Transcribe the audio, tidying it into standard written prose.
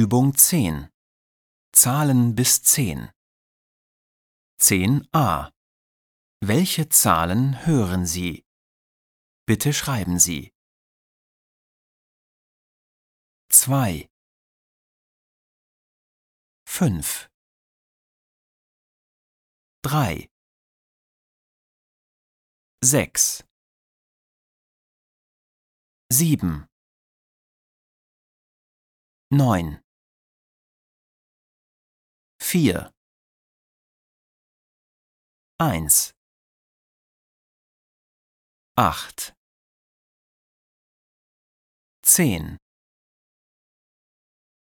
Übung 10. Zahlen bis 10. 10a. Welche Zahlen hören Sie? Bitte schreiben Sie. 2, 5, 3, 6, 7, 9, 4, 1, 8, 10.